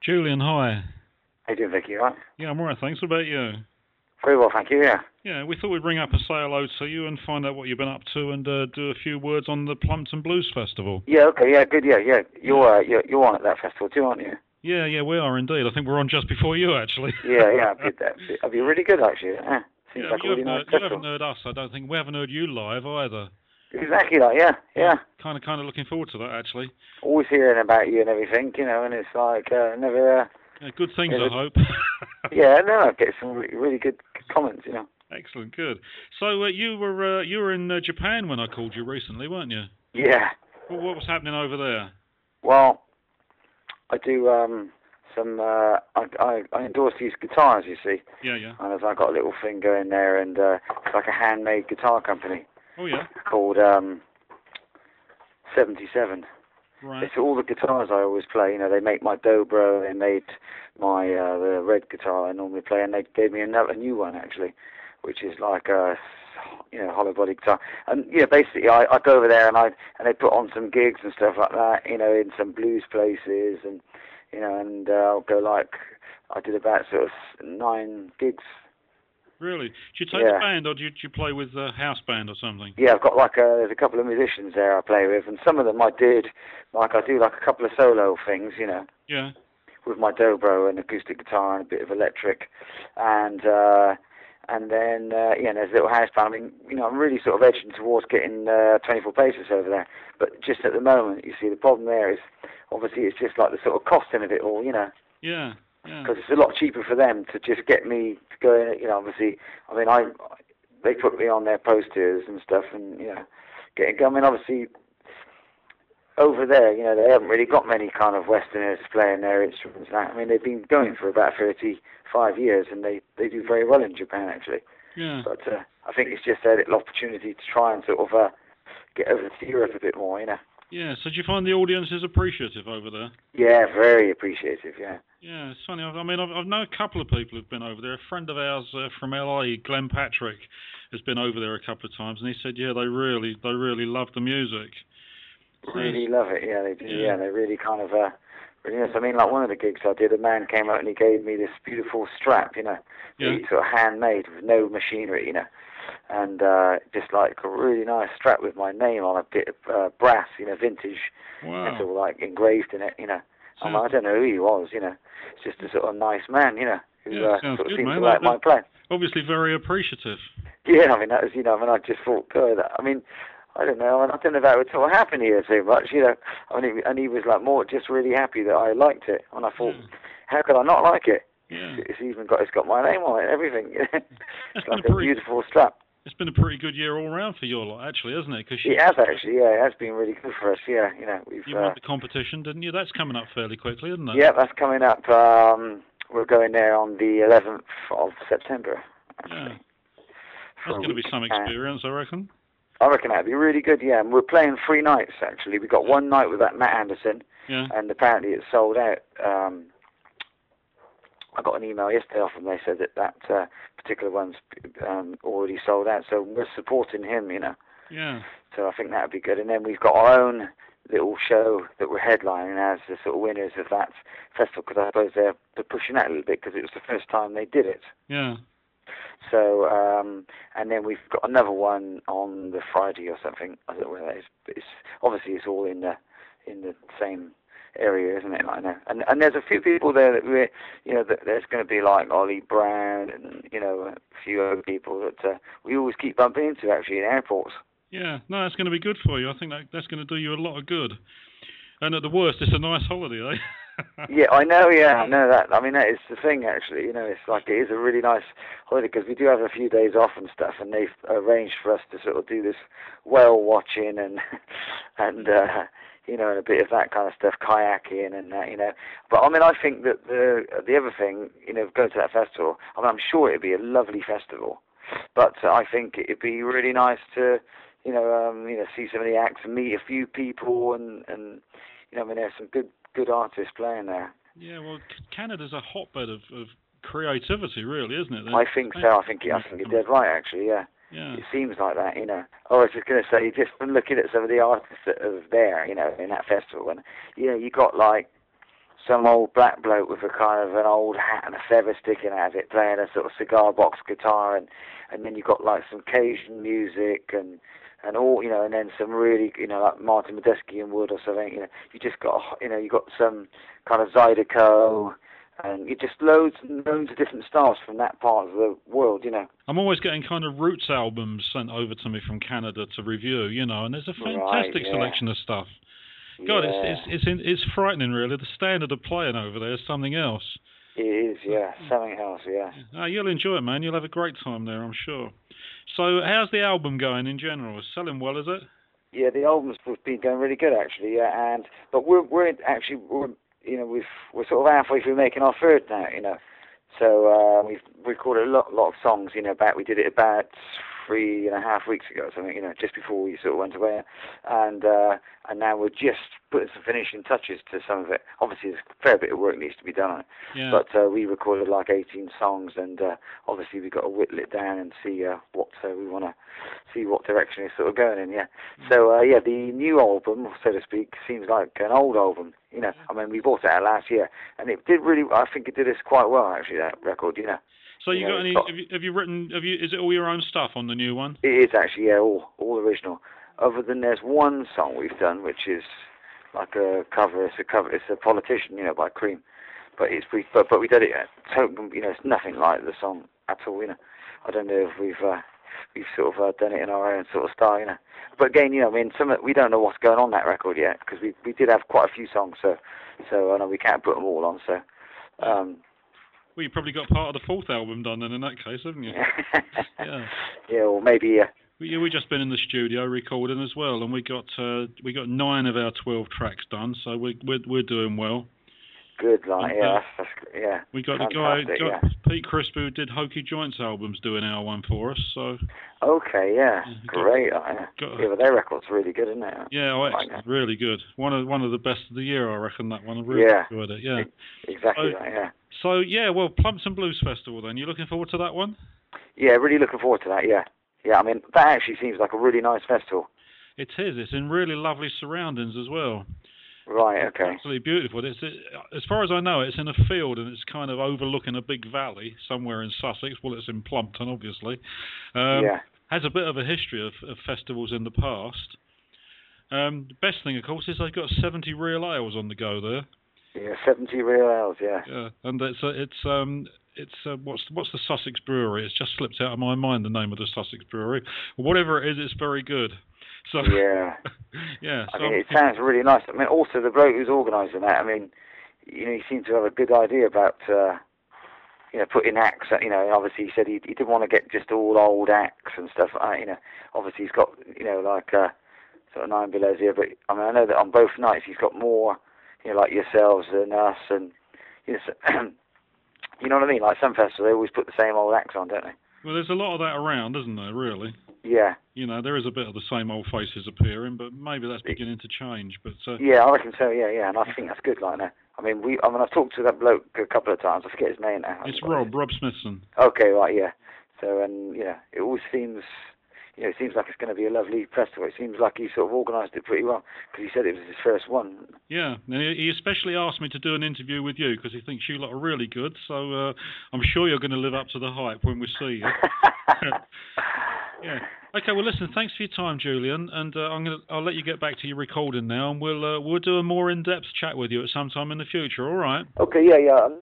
Julian, hi. How you doing, Vicky? Right? Yeah, I'm alright, thanks. What about you? Very well, thank you. Yeah. Yeah, we thought we'd ring up and say hello to you and find out what you've been up to and do a few words on the Plumpton Blues Festival. Yeah. Okay. Yeah. Good. Yeah. Yeah. Yeah. You're on at that festival too, aren't you? Yeah, we are indeed. I think we're on just before you, actually. Yeah. Yeah. That'd be really good, actually. Yeah. Seems Yeah, like a really nice you haven't festival. heard us, I don't think. We haven't heard you live either. Exactly. Like. Yeah. Yeah, Yeah. kind of looking forward to that, actually. Always hearing about you and everything, and it's like never. Yeah, good things, Never. I hope. Yeah. No. I get some really good comments. Excellent, good. So you were in Japan when I called you recently, weren't you? Yeah. What was happening over there? Well, I do some. I endorse these guitars, you see. Yeah. And I've got a little thing going there, and it's like a handmade guitar company Oh yeah. called 77. Right. It's all the guitars I always play. They make my dobro, they made my the red guitar I normally play, and they gave me a new one actually, which is like a hollow body guitar. And basically I go over there and they put on some gigs and stuff like that, in some blues places, and I'll go like I did about sort of 9 gigs. Really? Do you take the band, or do you play with a house band or something? Yeah, I've got there's a couple of musicians there I play with, and some of them I do like a couple of solo things, Yeah. with my dobro and acoustic guitar and a bit of electric, and then there's a little house band. I mean, I'm really sort of edging towards getting 24 Paces over there, but just at the moment, you see, the problem there is obviously it's just like the sort of costing of it all, Yeah. because it's a lot cheaper for them to just get me to go in. Obviously, I mean, they put me on their posters and stuff, and I mean, obviously, over there, they haven't really got many kind of Westerners playing their instruments. I mean, they've been going for about 35 years, and they do very well in Japan actually. Yeah. But I think it's just a little opportunity to try and sort of get over to Europe a bit more. Yeah. So do you find the audience is appreciative over there? Yeah, very appreciative. Yeah. Yeah, it's funny. I mean, I've known a couple of people who've been over there. A friend of ours from LA, Glenn Patrick, has been over there a couple of times, and he said, yeah, they really love the music. Really love it. Yeah, they do. Yeah, they really kind of really nice. I mean, like one of the gigs I did, a man came out and he gave me this beautiful strap, really sort of handmade with no machinery, and just like a really nice strap with my name on a bit of brass, vintage metal, like engraved in it, I don't know who he was, it's just a sort of nice man, who sounds sort of good, seemed man. to like my playing. Obviously very appreciative. Yeah, I mean, that was, I mean, I just thought, God, I mean, I don't know, and I don't know if that would sort of happen here so much, I mean, and he was like more just really happy that I liked it, and I thought, how could I not like it? Yeah. It's got my name on it and everything. It's like a beautiful strap. It's been a pretty good year all round for your lot, actually, hasn't it? It has actually, yeah. It has been really good for us, yeah. You won the competition, didn't you? That's coming up fairly quickly, isn't it? Yeah, that's coming up. We're going there on the 11th of September. Actually, yeah. That's going to be some experience, I reckon. I reckon that'd be really good, yeah. And we're playing 3 nights, actually. We got one night with that Matt Anderson, and apparently it's sold out. I got an email yesterday off them. They said that particular one's already sold out. So we're supporting him, Yeah. So I think that would be good. And then we've got our own little show that we're headlining as the sort of winners of that festival, because I suppose they're pushing that a little bit because it was the first time they did it. Yeah. So, and then we've got another one on the Friday or something. I don't know where that is, but obviously it's all in the same area, isn't it? I know. And there's a few people there that we're, that there's going to be like Ollie Brown and a few other people that we always keep bumping into actually in airports. Yeah, no, that's going to be good for you. I think that's going to do you a lot of good. And at the worst, it's a nice holiday, eh? Yeah, I know. Yeah, I know that. I mean, that is the thing actually. It's like it is a really nice holiday because we do have a few days off and stuff, and they've arranged for us to sort of do this whale watching and and a bit of that kind of stuff, kayaking and that, But I mean, I think that the other thing, going to that festival, I mean, I'm sure it'd be a lovely festival, but I think it'd be really nice to, see some of the acts and meet a few people and I mean, there's some good artists playing there. Yeah, well, Canada's a hotbed of creativity, really, isn't it? I think so. I think you're dead right, actually. Yeah. Yeah. It seems like that, Oh, I was just going to say, just from looking at some of the artists that are there, in that festival, and you got like some old black bloke with a kind of an old hat and a feather sticking out of it, playing a sort of cigar box guitar, and then you've got like some Cajun music and all, and then some really, like Martin Medeski and Wood or something, you just got, you got some kind of Zydeco, and you just loads and loads of different styles from that part of the world, I'm always getting kind of roots albums sent over to me from Canada to review, and there's a fantastic selection of stuff. God, yeah. it's frightening, really. The standard of playing over there is something else. It is, yeah, something else, yeah. You'll enjoy it, man. You'll have a great time there, I'm sure. So, how's the album going in general? Is it selling well, is it? Yeah, the album's been going really good, actually. Yeah, but we're sort of halfway through making our third now, So we've recorded a lot of songs, we did it about 3.5 weeks ago or something, just before we sort of went away, and now we're just putting some finishing touches to some of it. Obviously, there's a fair bit of work needs to be done on it, but we recorded like 18 songs, and obviously we've got to whittle it down and see what we want to see, what direction it's sort of going in. Yeah. So the new album, so to speak, seems like an old album. I mean, we bought it out last year, and it did really. I think it did us quite well, actually. That record, So you got any? Have you written? Is it all your own stuff on the new one? It is actually, yeah, all original. Other than there's one song we've done which is like a cover. It's a Politician, by Cream, but but we did it. It's nothing like the song at all. I don't know if we've sort of done it in our own sort of style. But again, we don't know what's going on that record yet, because we did have quite a few songs, so I know we can't put them all on. So. Well, you probably got part of the fourth album done then, in that case, haven't you? Yeah. Yeah, or maybe. We just been in the studio recording as well, and we got 9 of our 12 tracks done, so we're doing well. Good, that's yeah. We got fantastic, the guy, Pete Crisp, who did Hokey Joints albums, doing our one for us. So. Okay, yeah, great. But their record's really good, isn't it? Yeah, excellent, really good. One of the best of the year, I reckon. That one, I really enjoyed it. Yeah, exactly. Yeah. So well, Plumpton Blues Festival. Then you looking forward to that one? Yeah, really looking forward to that. Yeah. I mean, that actually seems like a really nice festival. It is. It's in really lovely surroundings as well. Right, okay. It's absolutely beautiful. As far as I know, it's in a field, and it's kind of overlooking a big valley somewhere in Sussex. Well, it's in Plumpton, obviously. Has a bit of a history of festivals in the past. The best thing, of course, is they've got 70 real ales on the go there. Yeah, 70 real ales, yeah. Yeah, and it's what's the Sussex Brewery? It's just slipped out of my mind, the name of the Sussex Brewery. Whatever it is, it's very good. So yeah. Yeah. I mean, it sounds really nice. I mean, also the bloke who's organising that, I mean, he seemed to have a good idea about, putting acts. Obviously he said he didn't want to get just all old acts and stuff. Obviously he's got, like sort of 9 Belows here, but I mean, I know that on both nights he's got more, like yourselves and us, and you know what I mean. Like some festivals, they always put the same old acts on, don't they? Well, there's a lot of that around, isn't there? Really. Yeah. There is a bit of the same old faces appearing, but maybe that's beginning to change. But yeah, I reckon so. Yeah, and I think that's good, like that. I mean, I've talked to that bloke a couple of times. I forget his name now. It's Rob Smithson. Okay, right, yeah. So, and it always seems, it seems like it's going to be a lovely festival. It seems like he sort of organised it pretty well, because he said it was his first one. Yeah, and he especially asked me to do an interview with you, because he thinks you lot are really good. So I'm sure you're going to live up to the hype when we see you. Yeah. Okay. Well, listen. Thanks for your time, Julian, and I'll let you get back to your recording now, and we'll do a more in-depth chat with you at some time in the future. All right. Okay. Yeah.